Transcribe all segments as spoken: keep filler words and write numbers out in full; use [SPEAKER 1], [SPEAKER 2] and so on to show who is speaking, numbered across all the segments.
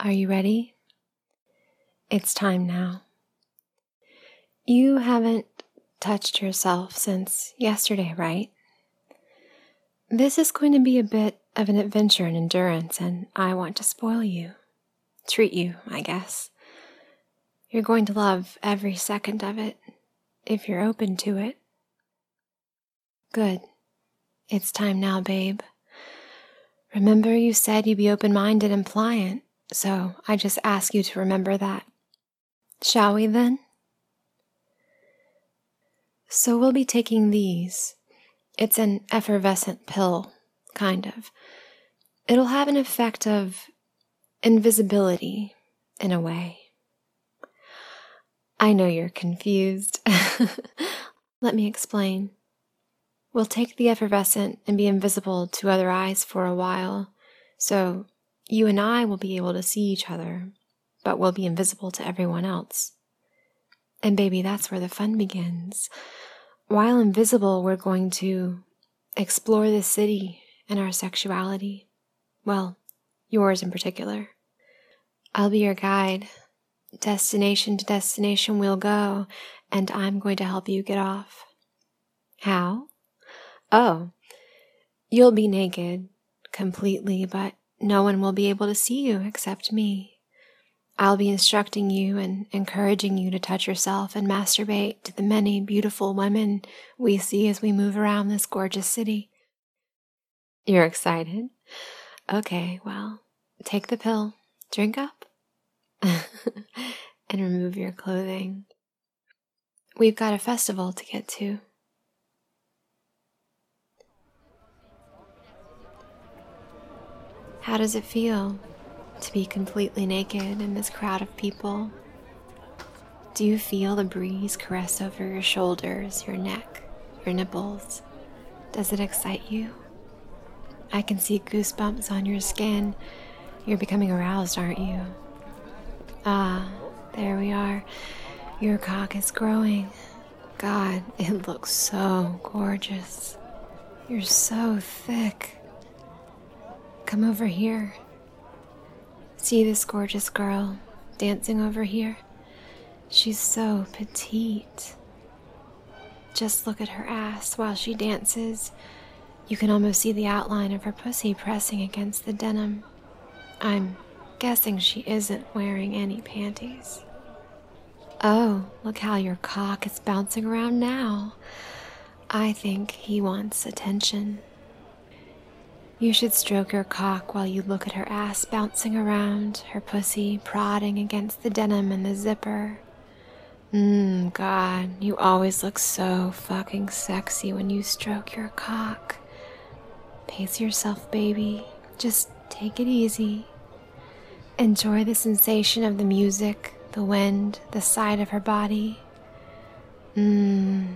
[SPEAKER 1] Are you ready? It's time now. You haven't touched yourself since yesterday, right? This is going to be a bit of an adventure in endurance, and I want to spoil you. Treat you, I guess. You're going to love every second of it, if you're open to it. Good. It's time now, babe. Remember you said you'd be open-minded and pliant, so I just ask you to remember that. Shall we then? So we'll be taking these. It's an effervescent pill, kind of. It'll have an effect of invisibility, in a way. I know you're confused. Let me explain. We'll take the effervescent and be invisible to other eyes for a while, so you and I will be able to see each other, but we'll be invisible to everyone else. And baby, that's where the fun begins. While invisible, we're going to explore the city and our sexuality. Well, yours in particular. I'll be your guide. Destination to destination we'll go, and I'm going to help you get off. How? Oh, you'll be naked, completely, but no one will be able to see you except me. I'll be instructing you and encouraging you to touch yourself and masturbate to the many beautiful women we see as we move around this gorgeous city. You're excited? Okay, well, take the pill, drink up, and remove your clothing. We've got a festival to get to. How does it feel to be completely naked in this crowd of people? Do you feel the breeze caress over your shoulders, your neck, your nipples? Does it excite you? I can see goosebumps on your skin. You're becoming aroused, aren't you? Ah, there we are. Your cock is growing. God, it looks so gorgeous. You're so thick. Come over here. See this gorgeous girl dancing over here? She's so petite. Just look at her ass while she dances. You can almost see the outline of her pussy pressing against the denim. I'm guessing she isn't wearing any panties. Oh, look how your cock is bouncing around now. I think he wants attention. You should stroke your cock while you look at her ass bouncing around, her pussy prodding against the denim and the zipper. Mmm, God, you always look so fucking sexy when you stroke your cock. Pace yourself, baby. Just take it easy. Enjoy the sensation of the music, the wind, the side of her body. Mmm.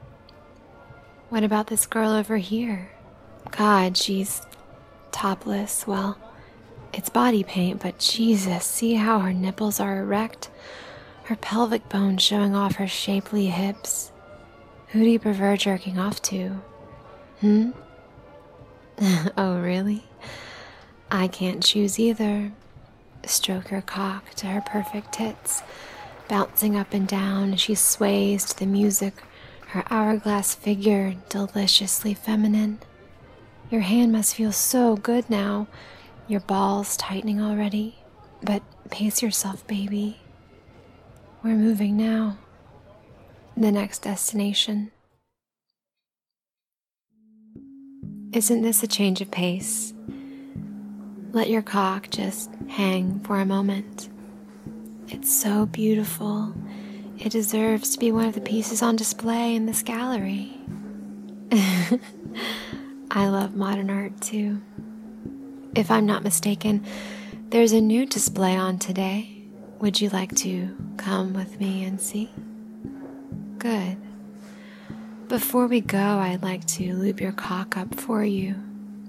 [SPEAKER 1] What about this girl over here? God, she's topless. Well, it's body paint, but Jesus, see how her nipples are erect? Her pelvic bone showing off her shapely hips. Who do you prefer jerking off to? Hmm? Oh, really? I can't choose either. Stroke her cock to her perfect tits, bouncing up and down as she sways to the music, her hourglass figure deliciously feminine. Your hand must feel so good now, your balls tightening already, but pace yourself, baby. We're moving now. The next destination. Isn't this a change of pace? Let your cock just hang for a moment. It's so beautiful. It deserves to be one of the pieces on display in this gallery. I love modern art too. If I'm not mistaken, there's a new display on today. Would you like to come with me and see? Good. Before we go, I'd like to lube your cock up for you.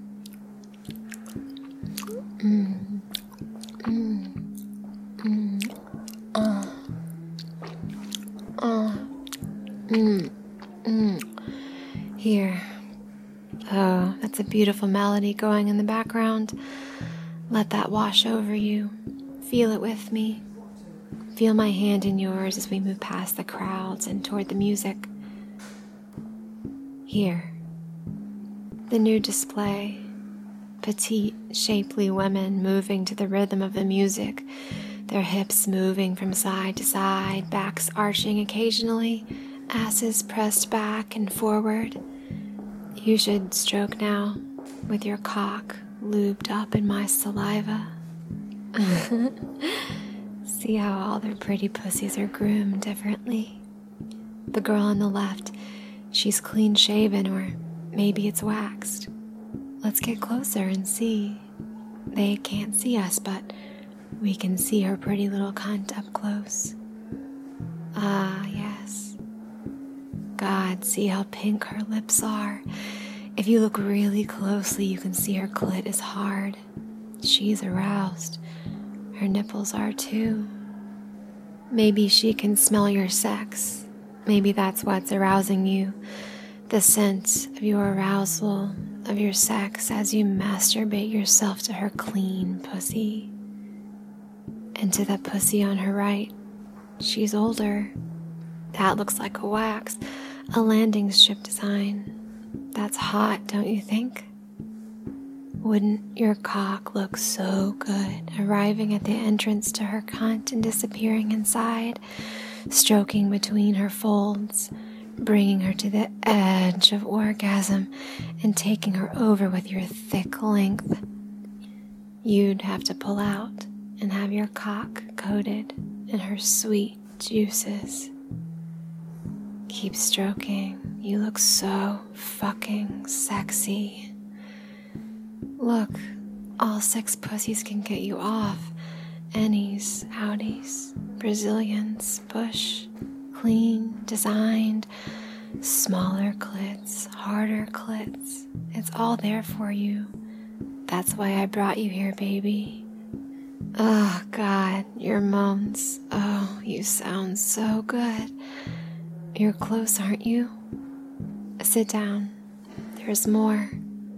[SPEAKER 1] Mm. Mm. Mm. Uh. Uh. Mm. Mm. Here. Oh, that's a beautiful melody going in the background. Let that wash over you. Feel it with me. Feel my hand in yours as we move past the crowds and toward the music. Here, the new display. Petite, shapely women moving to the rhythm of the music, their hips moving from side to side, backs arching occasionally, asses pressed back and forward. You should stroke now, with your cock lubed up in my saliva. See how all their pretty pussies are groomed differently. The girl on the left, she's clean shaven, or maybe it's waxed. Let's get closer and see. They can't see us, but we can see her pretty little cunt up close. Ah, yes. God, see how pink her lips are. If you look really closely, you can see her clit is hard. She's aroused. Her nipples are too. Maybe she can smell your sex. Maybe that's what's arousing you. The scent of your arousal, of your sex as you masturbate yourself to her clean pussy. And to that pussy on her right. She's older. That looks like a wax, a landing strip design. That's hot, don't you think? Wouldn't your cock look so good arriving at the entrance to her cunt and disappearing inside, stroking between her folds, bringing her to the edge of orgasm and taking her over with your thick length? You'd have to pull out and have your cock coated in her sweet juices. Keep stroking. You look so fucking sexy. Look, all six pussies can get you off. Annies, outies, Brazilians, bush, clean, designed, smaller clits, harder clits. It's all there for you. That's why I brought you here, baby. Oh, God, your moans. Oh, you sound so good. You're close, aren't you? Sit down. There's more.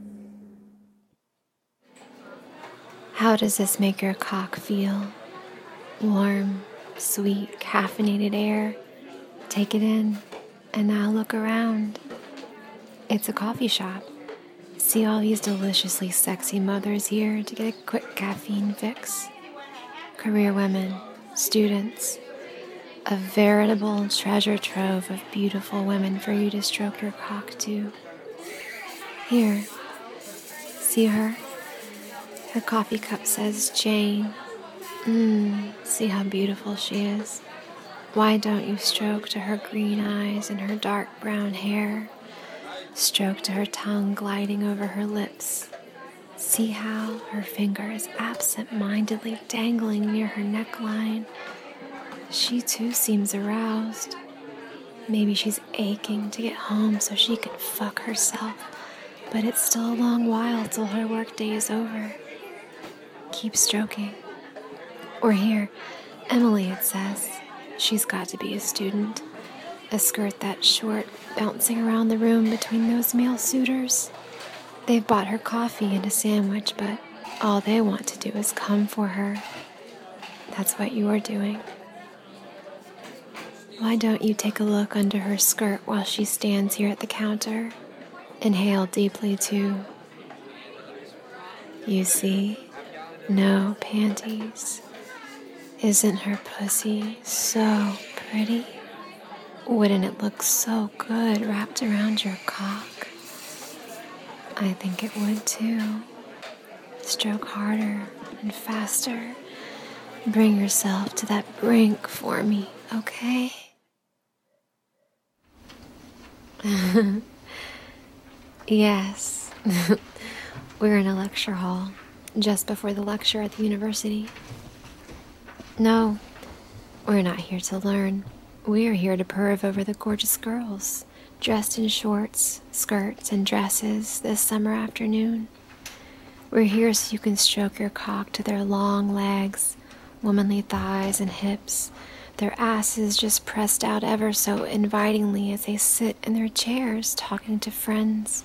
[SPEAKER 1] How does this make your cock feel? Warm, sweet, caffeinated air. Take it in, and now look around. It's a coffee shop. See all these deliciously sexy mothers here to get a quick caffeine fix. Career women, students, a veritable treasure trove of beautiful women for you to stroke your cock to. Here, see her? Her coffee cup says Jane. Mmm, see how beautiful she is. Why don't you stroke to her green eyes and her dark brown hair? Stroke to her tongue gliding over her lips. See how her finger is absent-mindedly dangling near her neckline. She too seems aroused. Maybe she's aching to get home so she can fuck herself, but it's still a long while till her workday is over. Keep stroking. Or here, Emily, it says. She's got to be a student. A skirt that short, bouncing around the room between those male suitors. They've bought her coffee and a sandwich, but all they want to do is come for her. That's what you are doing. Why don't you take a look under her skirt while she stands here at the counter? Inhale deeply, too. You see? No panties. Isn't her pussy so pretty? Wouldn't it look so good wrapped around your cock? I think it would, too. Stroke harder and faster. Bring yourself to that brink for me, okay? Yes. We're in a lecture hall, just before the lecture at the university. No, we're not here to learn. We're here to perv over the gorgeous girls, dressed in shorts, skirts, and dresses this summer afternoon. We're here so you can stroke your cock to their long legs, womanly thighs and hips, their asses just pressed out ever so invitingly as they sit in their chairs talking to friends.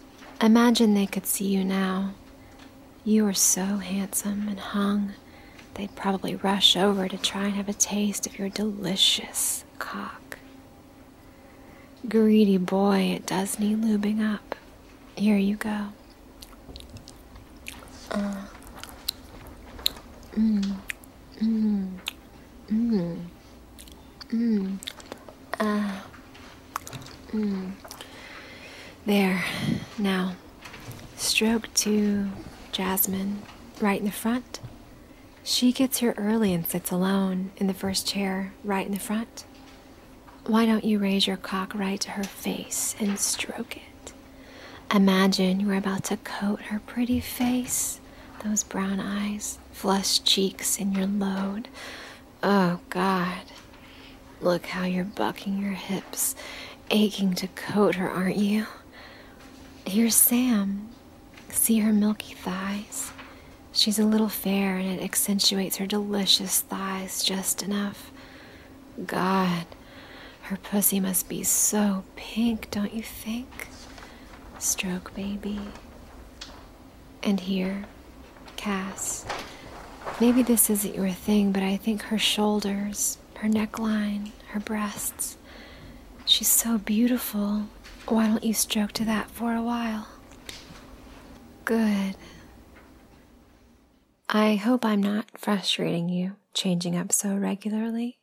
[SPEAKER 1] Imagine they could see you now. You are so handsome and hung they'd probably rush over to try and have a taste of your delicious cock. Greedy boy, it does need lubing up. Here you go. Uh. Mmm. Mmm. Mmm. Mmm. Ah. Mmm. There. Now, stroke to Jasmine, right in the front. She gets here early and sits alone in the first chair, right in the front. Why don't you raise your cock right to her face and stroke it? Imagine you're about to coat her pretty face, those brown eyes, flushed cheeks, and your load. Oh, God. Look how you're bucking your hips, aching to coat her, aren't you? Here's Sam. See her milky thighs? She's a little fair, and it accentuates her delicious thighs just enough. God, her pussy must be so pink, don't you think? Stroke, baby. And here, Cass. Maybe this isn't your thing, but I think her shoulders, her neckline, her breasts. She's so beautiful. Why don't you stroke to that for a while? Good. I hope I'm not frustrating you, changing up so regularly.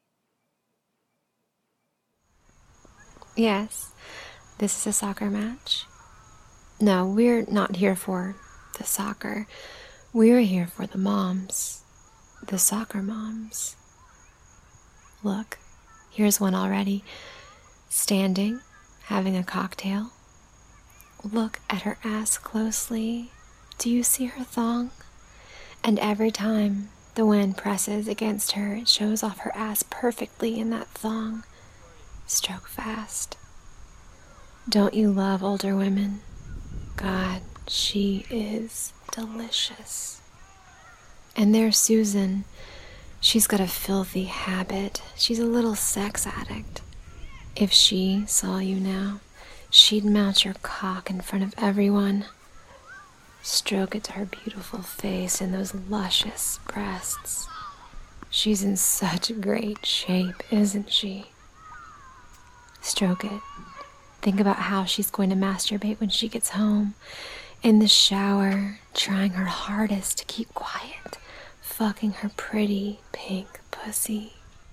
[SPEAKER 1] Yes, this is a soccer match. No, we're not here for the soccer. We're here for the moms, the soccer moms. Look, here's one already, standing, having a cocktail. Look at her ass closely. Do you see her thong? And every time the wind presses against her, it shows off her ass perfectly in that thong. Stroke fast. Don't you love older women? God, she is delicious. And there's Susan. She's got a filthy habit. She's a little sex addict. If she saw you now, she'd mount your cock in front of everyone. Stroke it to her beautiful face and those luscious breasts. She's in such great shape, isn't she? Stroke it. Think about how she's going to masturbate when she gets home. In the shower, trying her hardest to keep quiet, fucking her pretty pink pussy.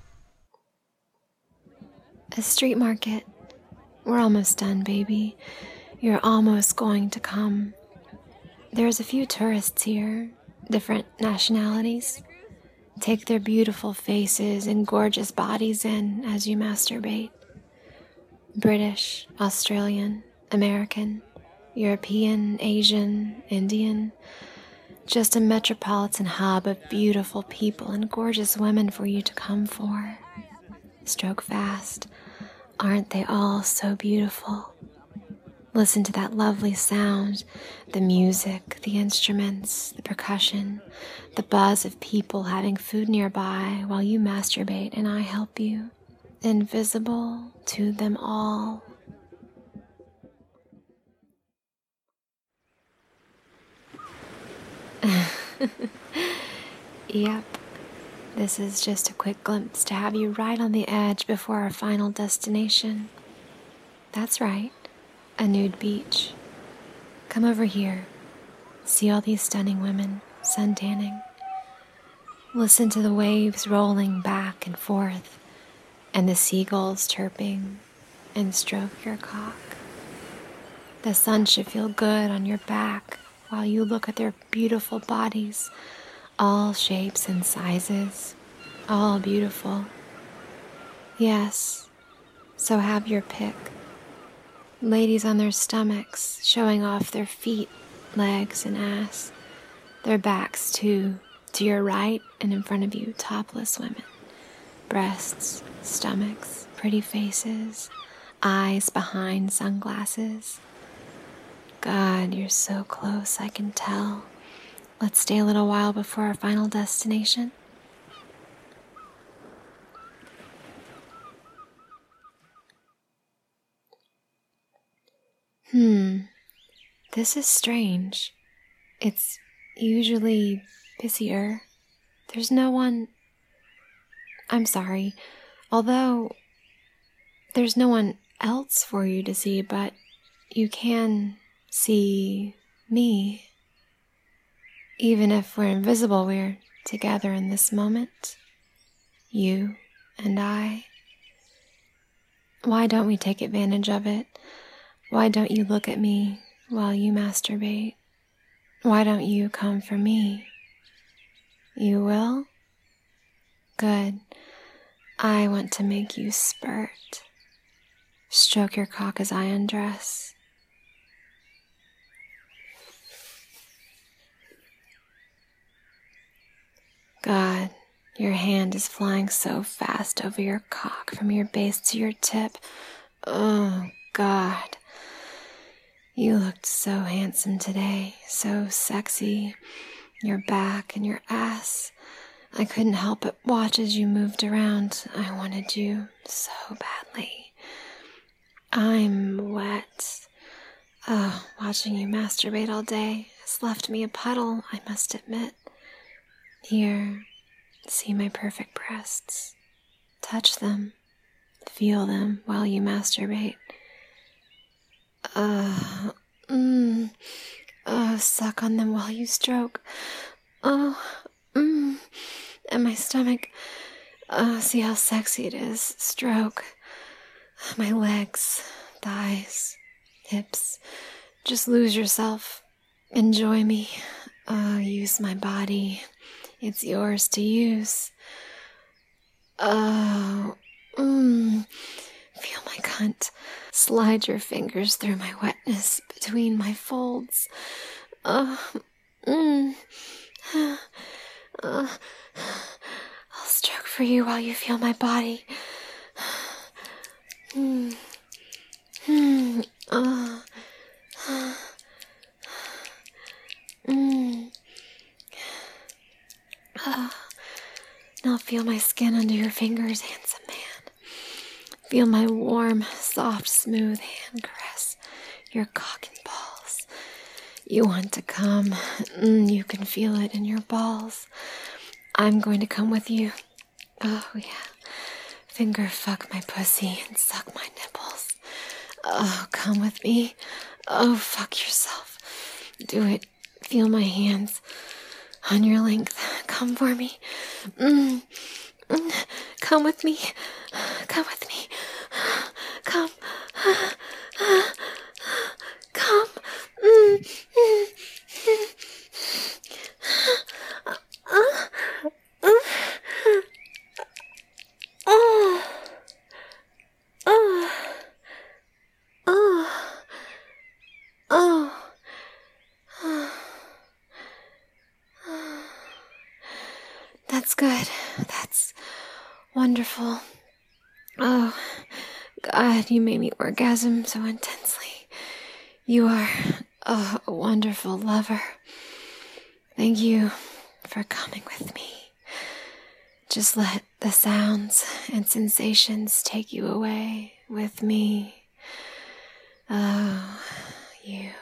[SPEAKER 1] A street market. We're almost done, baby. You're almost going to come. There's a few tourists here, different nationalities. Take their beautiful faces and gorgeous bodies in as you masturbate. British, Australian, American, European, Asian, Indian. Just a metropolitan hub of beautiful people and gorgeous women for you to come for. Stroke fast. Aren't they all so beautiful? Listen to that lovely sound, the music, the instruments, the percussion, the buzz of people having food nearby while you masturbate and I help you. Invisible to them all. Yep, this is just a quick glimpse to have you right on the edge before our final destination. That's right. A nude beach. Come over here. See all these stunning women suntanning. Listen to the waves rolling back and forth and the seagulls chirping, and stroke your cock. The sun should feel good on your back while you look at their beautiful bodies, all shapes and sizes, all beautiful. Yes, so have your pick. Ladies on their stomachs, showing off their feet, legs, and ass. Their backs, too, to your right and in front of you, topless women. Breasts, stomachs, pretty faces, eyes behind sunglasses. God, you're so close, I can tell. Let's stay a little while before our final destination. Hmm, this is strange. It's usually busier There's no one... I'm sorry. Although, there's no one else for you to see, but you can see me. Even if we're invisible, we're together in this moment. You and I. Why don't we take advantage of it? Why don't you look at me while you masturbate? Why don't you come for me? You will? Good. I want to make you spurt. Stroke your cock as I undress. God, your hand is flying so fast over your cock from your base to your tip. Oh, God. You looked so handsome today, so sexy. Your back and your ass. I couldn't help but watch as you moved around. I wanted you so badly. I'm wet. Oh, watching you masturbate all day has left me a puddle, I must admit. Here, see my perfect breasts. Touch them. Feel them while you masturbate. Uh, mm, oh, suck on them while you stroke. Oh, mm, and my stomach. Oh, see how sexy it is. Stroke. My legs, thighs, hips. Just lose yourself. Enjoy me. Oh, use my body. It's yours to use. Oh, mm, feel my cunt. Slide your fingers through my wetness between my folds. Oh, mm, uh, I'll stroke for you while you feel my body. Mm, mm, oh, mm. Oh, now feel my skin under your fingers, handsome man. Feel my warm, soft, smooth hand caress your cock and balls. You want to come. Mm, you can feel it in your balls. I'm going to come with you. Oh, yeah. Finger fuck my pussy and suck my nipples. Oh, come with me. Oh, fuck yourself. Do it. Feel my hands on your length. Come for me. Mm. Mm. Come with me. Come with me. Come. Come. Mm. Mm. Oh. Oh. Oh. Oh. That's good. That's wonderful. Oh, God, you made me orgasm so intensely. You are oh, a wonderful lover. Thank you for coming with me. Just let the sounds and sensations take you away with me. Oh, you